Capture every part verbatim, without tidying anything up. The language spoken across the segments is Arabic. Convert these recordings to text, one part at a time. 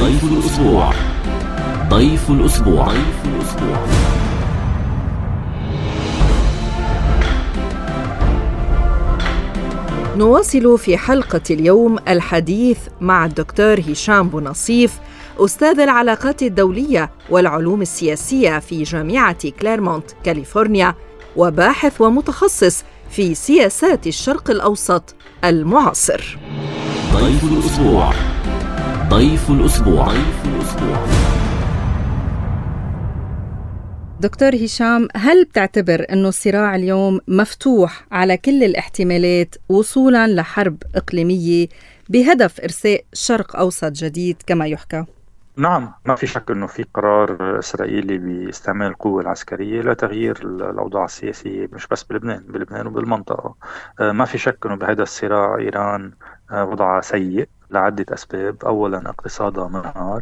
ضيف الأسبوع. ضيف الأسبوع. ضيف الأسبوع. نواصل في حلقة اليوم الحديث مع الدكتور هشام بونصيف، أستاذ العلاقات الدولية والعلوم السياسية في جامعة كليرمونت كاليفورنيا، وباحث ومتخصص في سياسات الشرق الأوسط المعاصر. ضيف الأسبوع. ضيف الأسبوع. ضيف الأسبوع. دكتور هشام، هل بتعتبر أنه الصراع اليوم مفتوح على كل الاحتمالات وصولاً لحرب إقليمية بهدف إرساء شرق أوسط جديد كما يحكى؟ نعم، ما في شك أنه في قرار إسرائيلي باستعمال القوة العسكرية لتغيير الأوضاع السياسية، مش بس بلبنان بلبنان وبالمنطقة. ما في شك أنه بهذا الصراع إيران وضعها سيء لعدة أسباب. أولا اقتصادها منهار،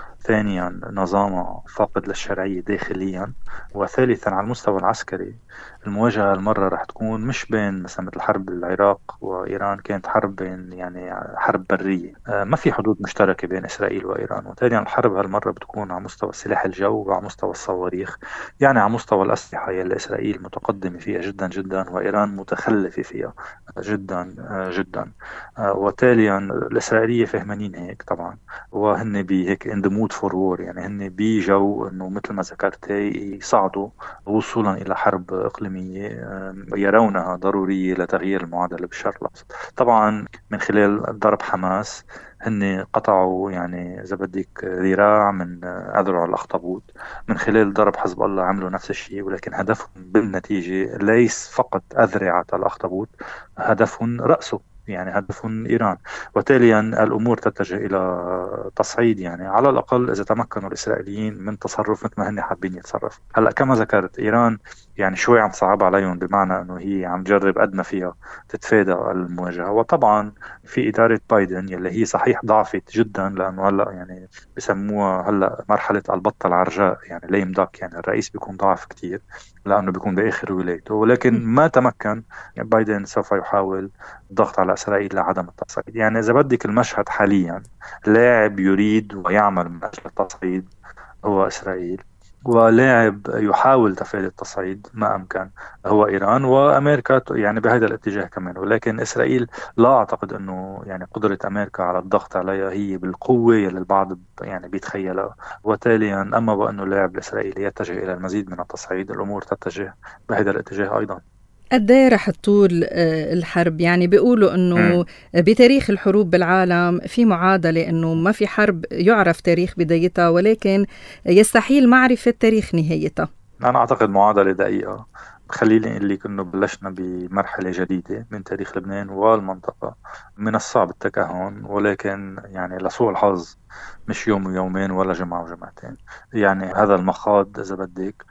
ثانيا نظامها فاقد للشرعية داخليا، وثالثا على المستوى العسكري المواجهة المرة رح تكون مش بين مثلا مثل حرب العراق وإيران، كانت حرب بين يعني حرب برية، ما في حدود مشتركة بين إسرائيل وإيران. وثانيا الحرب هالمرة بتكون على مستوى سلاح الجو وعلى مستوى الصواريخ، يعني على مستوى الأسلحة يلي إسرائيل متقدمة فيها جدا جدا وإيران متخلفة فيها جدا جدا. وتاليا الإسرائيلية فهمانين هيك طبعا، وهن بهيك اندمود فور وور، يعني هن بيجو انه مثل ما ذكرت يصعدوا وصولا الى حرب اقليميه يرونها ضروريه لتغيير المعادله بالشرق الاوسط. طبعا من خلال ضرب حماس هن قطعوا يعني اذا بدك ذراع من اذرع الاخطبوط، من خلال ضرب حزب الله عملوا نفس الشيء، ولكن هدفهم بالنتيجه ليس فقط اذرعه الاخطبوط، هدفهم راسه، يعني هدفهم إيران. وتاليا الأمور تتجه إلى تصعيد، يعني على الأقل إذا تمكنوا الإسرائيليين من تصرف مثل ما هن حابين يتصرف. هلأ كما ذكرت إيران يعني شوي عم تصعب عليهم، بمعنى أنه هي عم تجرب قد ما فيها تتفادى المواجهة. وطبعا في إدارة بايدن يلي هي صحيح ضعفت جدا، لأنه هلأ يعني بسموها هلأ مرحلة البطة العرجاء، يعني ليم داك، يعني الرئيس بيكون ضعف كتير لأنه بيكون بآخر ولايته، ولكن ما تمكن. يعني بايدن سوف يحاول الضغط على إسرائيل لعدم التصعيد. يعني إذا بدك المشهد حاليا لاعب يريد ويعمل من أجل التصعيد هو إسرائيل، ولاعب يحاول تفادي التصعيد ما أمكن هو إيران، وأمريكا يعني بهذا الاتجاه كمان. ولكن إسرائيل لا أعتقد أنه يعني قدرة أمريكا على الضغط عليها هي بالقوة اللي البعض يعني بيتخيلها. وتاليا أما وأنه اللاعب الإسرائيلي يتجه إلى المزيد من التصعيد، الأمور تتجه بهذا الاتجاه أيضا. قد ايه رح تطول الحرب؟ يعني بيقولوا انه بتاريخ الحروب بالعالم في معادله انه ما في حرب يعرف تاريخ بدايتها، ولكن يستحيل معرفه تاريخ نهايتها. انا اعتقد معادله دقيقه. خليني اقول لك انه بلشنا بمرحله جديده من تاريخ لبنان والمنطقه، من الصعب التكهن، ولكن يعني لسوء الحظ مش يوم ويومين ولا جمعه وجمعتين. يعني هذا المخاض اذا بدك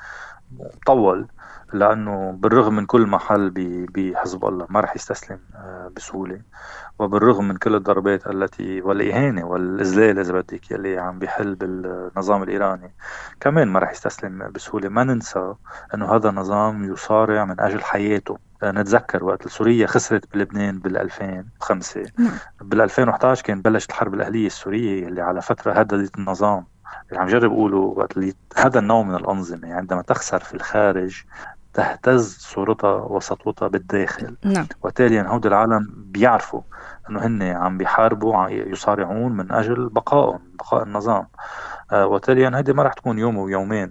طول، لأنه بالرغم من كل محل بحزب الله ما رح يستسلم بسهولة، وبالرغم من كل الضربات التي والإهانة والإذلال إذا بدك يلي عم بيحل بالنظام الإيراني كمان ما رح يستسلم بسهولة. ما ننسى أنه هذا النظام يصارع من أجل حياته. نتذكر وقت سوريا خسرت بلبنان بالألفين وخمسة، بالألفين وإحدى عشر كان بلشت الحرب الأهلية السورية اللي على فترة هددت النظام. اللي عم جرب أقوله وقت اللي هذا النوع من الأنظمة عندما تخسر في الخارج تهتز صورتها وسطوتها بالداخل. نعم. وتاليا هود العالم بيعرفوا أنه هن عم بيحاربوا يصارعون من أجل بقائهم، بقاء النظام. آه وتاليا هذه ما راح تكون يوم ويومين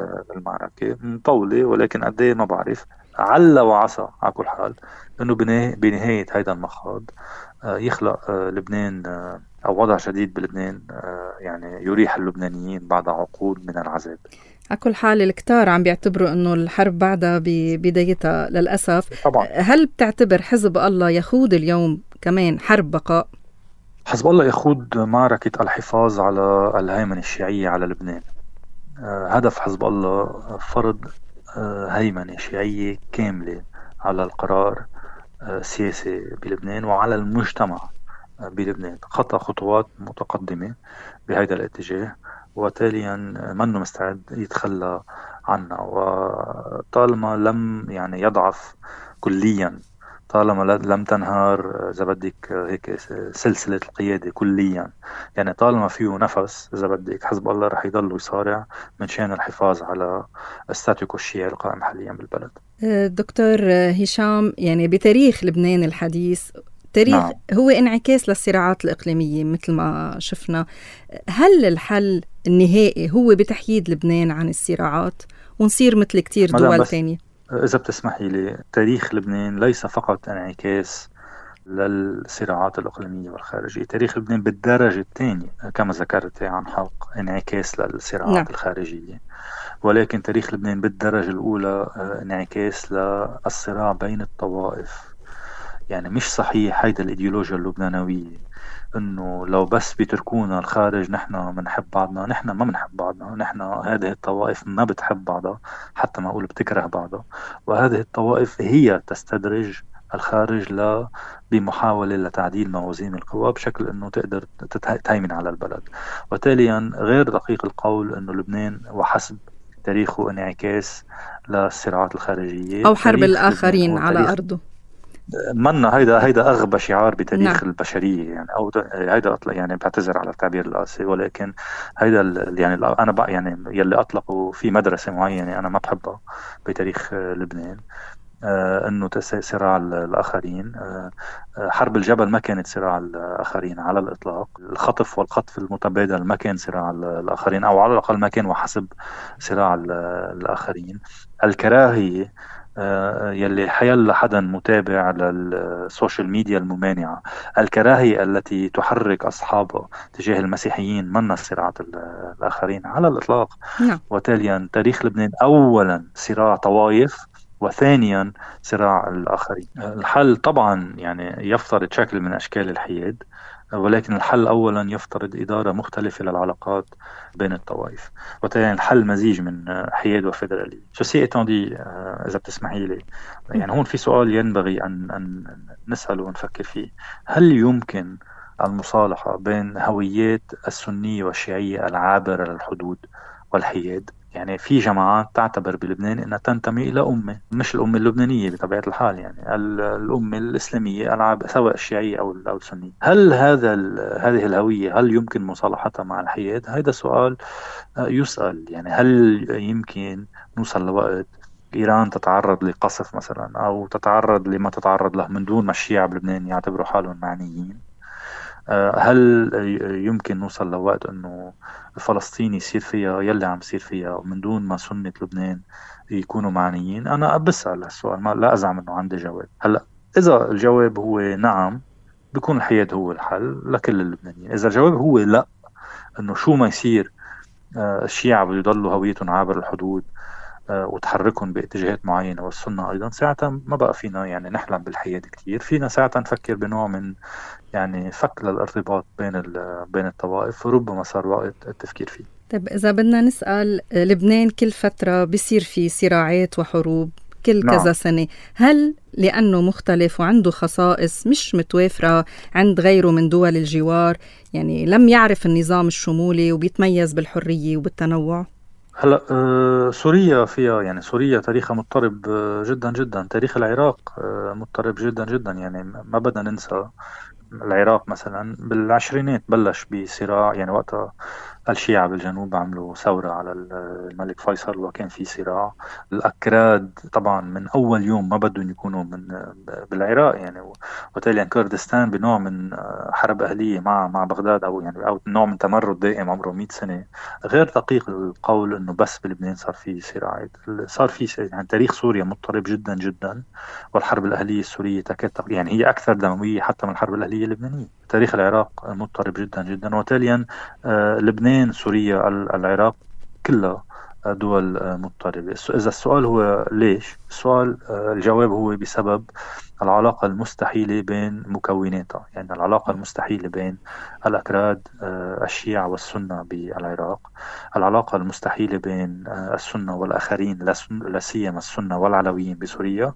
المعركة مطولة، ولكن قديه ما بعرف. عل وعسى على كل حال أنه بنهاية هذا المخاض آه يخلق آه لبنان آه أو وضع جديد بلبنان آه يعني يريح اللبنانيين بعد عقود من العذاب. على كل حال الكتار عم بيعتبروا أنه الحرب بعدها ببدايتها للأسف. طبعا. هل بتعتبر حزب الله يخوض اليوم كمان حرب بقاء؟ حزب الله يخوض معركة الحفاظ على الهيمنة الشيعية على لبنان. آه هدف حزب الله فرض آه هيمنة شيعية كاملة على القرار السياسي آه بلبنان وعلى المجتمع آه بلبنان. خطى خطوات متقدمة بهذا الاتجاه، وتاليا منه مستعد يتخلى عنها. وطالما لم يعني يضعف كليا طالما لم تنهار إذا بدك هيك سلسلة القيادة كليا. يعني طالما فيه نفس إذا بدك حزب الله رح يضل يصارع من شان الحفاظ على الستاتيكو الشيعي القائم حاليا بالبلد. دكتور هشام، يعني بتاريخ لبنان الحديث تاريخ نعم. هو انعكاس للصراعات الإقليمية مثل ما شفنا. هل الحل النهائي هو بتحييد لبنان عن الصراعات ونصير مثل كتير دول تانية؟ إذا بتسمحي لي، تاريخ لبنان ليس فقط انعكاس للصراعات الإقليمية والخارجية. تاريخ لبنان بالدرجة الثانية كما ذكرت عن حق انعكاس للصراعات نعم. الخارجية، ولكن تاريخ لبنان بالدرجة الأولى انعكاس للصراع بين الطوائف. يعني مش صحيح هيدا الإيديولوجيا اللبنانوية انه لو بس بيتركونا الخارج نحن بنحب بعضنا. نحن ما بنحب بعضنا، نحن هذه الطوائف ما بتحب بعضها، حتى ما اقول بتكره بعضها، وهذه الطوائف هي تستدرج الخارج ل بمحاولة لتعديل موازين القوى بشكل انه تقدر تهيمن على البلد. وتاليا غير دقيق القول انه لبنان وحسب تاريخه انعكاس للصراعات الخارجية او حرب الاخرين على ارضه. منا هيدا هيدا أغبى شعار بتاريخ نعم. البشرية يعني، أو هيدا أطلق يعني بعتذر على التعبير القاسي، ولكن هيدا يعني أنا بقى يعني يلي أطلقوا في مدرسة معينة أنا ما بحبها بتاريخ لبنان، آه إنه صراع الآخرين. آه حرب الجبل ما كانت صراع الآخرين على الإطلاق. الخطف والخطف المتبادل ما كان صراع الآخرين، أو على الأقل ما كان وحسب صراع الآخرين. الكراهية يلي حيلا حدا متابع للسوشيال ميديا الممانعة، الكراهية التي تحرك أصحابها تجاه المسيحيين من الصراعات الآخرين على الإطلاق. نعم. وتاليا تاريخ لبنان أولا صراع طوائف، وثانيا صراع الآخرين. الحل طبعا يعني يفترض شكل من أشكال الحياد، ولكن الحل أولا يفترض إدارة مختلفة للعلاقات بين الطوائف، وتالي الحل مزيج من حياد وفيدرالية. ceci étant dit، إذا بتسمحي لي، يعني هون في سؤال ينبغي أن, أن نسأله ونفكر فيه. هل يمكن المصالحة بين هويات السنية والشيعية العابرة للحدود والحياد؟ يعني في جماعات تعتبر بلبنان أنها تنتمي إلى أمة، مش الأمة اللبنانية بطبيعة الحال، يعني الأمة الإسلامية العاب سواء الشيعية أو السنية. هل هذا هذه الهوية هل يمكن مصالحتها مع الحياد؟ هذا سؤال يسأل. يعني هل يمكن نوصل لوقت إيران تتعرض لقصف مثلا، أو تتعرض لما تتعرض له من دون ما الشيعة بلبنان يعتبروا حالهم معنيين؟ هل يمكن نوصل لوقت أنه فلسطين يصير فيها يلي عم يصير فيها من دون ما سنة لبنان يكونوا معنيين؟ أنا بسأل هالسؤال، ما لا أزعم أنه عندي جواب. هلأ إذا الجواب هو نعم، بيكون الحياد هو الحل لكل اللبنانيين. إذا الجواب هو لا، أنه شو ما يصير الشيعة بده يضلوا هويتهم عابر الحدود وتحركهم باتجاهات معينة، والسنة أيضا، ساعتها ما بقى فينا يعني نحلم بالحياد كتير. فينا ساعتها نفكر بنوع من يعني فك للارتباط بين بين الطوائف، وربما صار وقت التفكير فيه. طيب إذا بدنا نسأل، لبنان كل فترة بيصير فيه صراعات وحروب كل نعم. كذا سنة، هل لأنه مختلف وعنده خصائص مش متوافرة عند غيره من دول الجوار، يعني لم يعرف النظام الشمولي وبيتميز بالحرية وبالتنوع؟ هلا آه سوريا فيها يعني سوريا تاريخها مضطرب آه جدا جدا. تاريخ العراق آه مضطرب جدا جدا. يعني ما بدنا ننسى العراق مثلا بالعشرينات بلش بصراع، يعني وقتها الشيعة بالجنوب عملوا ثورة على الملك فيصل وكان في صراع. الأكراد طبعا من أول يوم ما بدهم يكونوا من بالعراق يعني، وبالتالي كردستان بنوع من حرب أهلية مع مع بغداد، أو يعني أو نوع من تمرد دائم عمره مئة سنة. غير دقيق القول إنه بس بلبنان صار في صراعات، صار في يعني تاريخ سوريا مضطرب جدا جدا، والحرب الأهلية السورية تكاد يعني هي أكثر دموية حتى من الحرب الأهلية اللبنانية. تاريخ العراق مضطرب جدا جدا، وتاليا لبنان سوريا العراق كلها دول مضطربة. إذا السؤال هو ليش، السؤال الجواب هو بسبب العلاقة المستحيلة بين مكوناتها. يعني العلاقة المستحيلة بين الأكراد الشيعة والسنة بالعراق، العلاقة المستحيلة بين السنة والآخرين لا سيما السنة والعلويين بسوريا،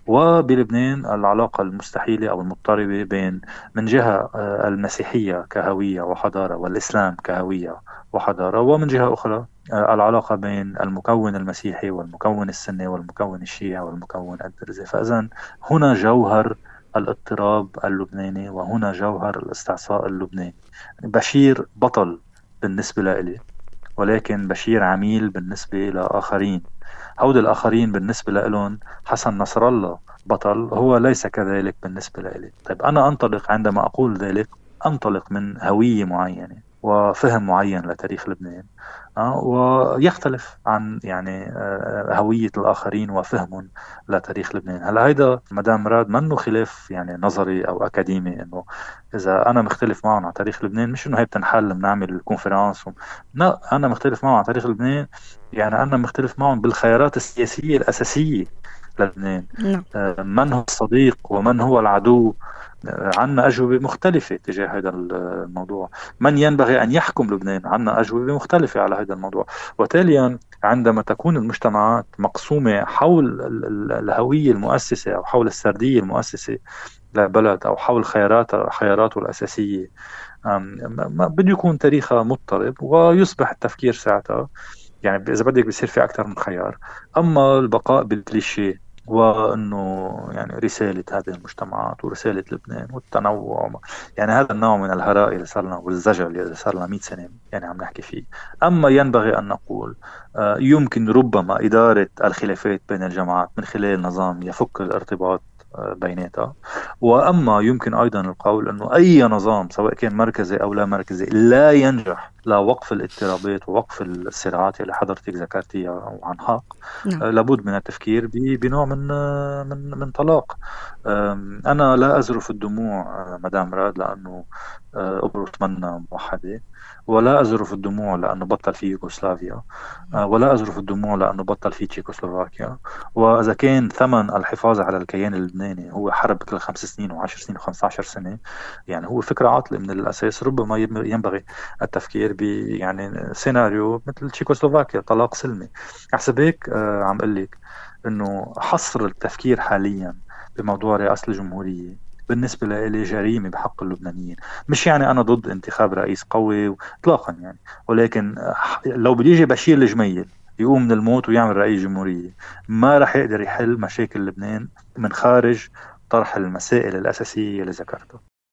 وبلبنان العلاقة المستحيلة أو المضطربة بين من جهة المسيحية كهوية وحضارة والإسلام كهوية وحضارة، ومن جهة أخرى العلاقة بين المكون المسيحي والمكون السني والمكون الشيعي الشيعي والمكون الدرزي. فإذن هنا جوهر الاضطراب اللبناني، وهنا جوهر الاستعصاء اللبناني. بشير بطل بالنسبة لإلي، ولكن بشير عميل بالنسبة لآخرين. هؤلاء الآخرين بالنسبة لهم حسن نصر الله بطل، هو ليس كذلك بالنسبة لي. طيب أنا أنطلق عندما أقول ذلك، أنطلق من هوية معينة وفهم معين لتاريخ لبنان، أه ويختلف عن يعني أه هوية الآخرين وفهمهم لتاريخ لبنان. هلا هيدا مدام مراد منه خلاف يعني نظري أو أكاديمي، إنه إذا أنا مختلف معهم على تاريخ لبنان مش إنه هي بتنحل بنعمل كونفرنس و... لا، أنا مختلف معهم على تاريخ لبنان يعني أنا مختلف معهم بالخيارات السياسية الأساسية لبنان. نعم. أه من هو الصديق ومن هو العدو، عنا أجوبة مختلفة تجاه هذا الموضوع. من ينبغي أن يحكم لبنان، عنا أجوبة مختلفة على هذا الموضوع. وتاليا عندما تكون المجتمعات مقسومة حول الهوية المؤسسة أو حول السردية المؤسسة لبلد أو حول خيارات خياراته الأساسية، بده يكون تاريخها مضطرب، ويصبح التفكير ساعتها يعني إذا بدك بيصير في أكثر من خيار. أما البقاء بالكليشيه وأنه يعني رسالة هذه المجتمعات ورسالة لبنان والتنوع، يعني هذا النوع من الهراء اللي صارنا والزجل اللي صارنا مئة سنة يعني عم نحكي فيه. أما ينبغي أن نقول يمكن ربما إدارة الخلافات بين الجماعات من خلال نظام يفك الارتباط بيناتها. وأما يمكن أيضا القول أنه أي نظام سواء كان مركزي أو لا مركزي لا ينجح لوقف الاضطرابات ووقف الصراعات اللي حضرتك ذكرتيها عن حق. نعم. لابد من التفكير بنوع من من من طلاق. أنا لا أزرف الدموع مدام مراد لأنه قبرص منا موحدة، ولا أزرف الدموع لأنه بطل في يوغوسلافيا، ولا أزرف الدموع لأنه بطل في تشيكوسلوفاكيا. وإذا كان ثمن الحفاظ على الكيان اللبناني هو حرب كل خمس سنين وعشر سنين وخمسة عشر سنة، يعني هو فكرة عاطلة من الأساس. ربما ينبغي التفكير ب يعني سيناريو مثل تشيكوسلوفاكيا، طلاق سلمي. أحسب هيك عم قل لك إنه حصر التفكير حاليا بموضوع رئاسة الجمهورية بالنسبة لي جريمة بحق اللبنانيين. مش يعني أنا ضد انتخاب رئيس قوي إطلاقا يعني، ولكن لو بده يجي بشير الجميل يقوم من الموت ويعمل رئيس جمهورية، ما رح يقدر يحل مشاكل لبنان من خارج طرح المسائل الأساسية اللي ذكرتها.